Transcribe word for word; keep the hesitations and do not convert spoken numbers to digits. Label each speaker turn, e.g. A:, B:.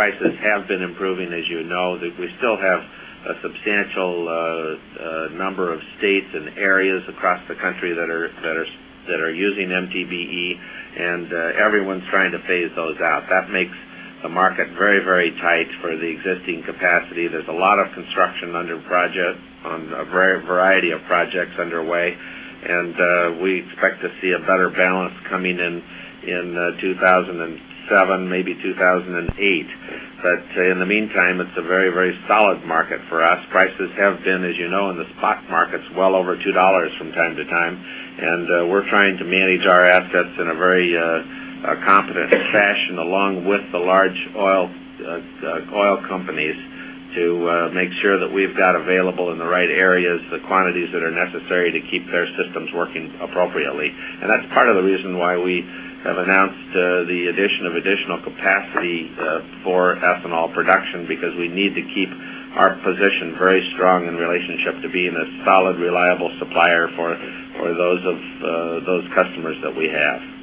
A: prices have been improving, as you know. That we still have a substantial uh, uh, number of states and areas across the country that are that are that are using M T B E, and uh, everyone's trying to phase those out. That makes the market very, very tight for the existing capacity. There's a lot of construction under project on a very variety of projects underway, and uh, we expect to see a better balance coming in in uh, two thousand seven, maybe two thousand eight. But uh, in the meantime, it's a very, very solid market for us. Prices have been, as you know, in the spot markets well over two dollars from time to time, and uh, we're trying to manage our assets in a very uh, uh, competent fashion, along with the large oil uh, uh, oil companies, to uh, make sure that we've got available in the right areas the quantities that are necessary to keep their systems working appropriately. And that's part of the reason why we have announced uh, the addition of additional capacity uh, for ethanol production, because we need to keep our position very strong in relationship to being a solid, reliable supplier for for those of uh, those customers that we have.